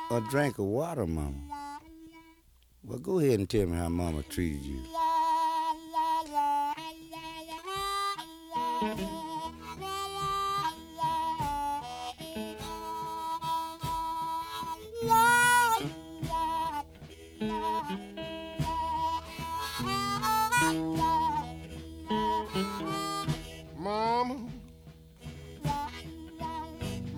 a drink of water, Mama. Well, go ahead and tell me how Mama treated you.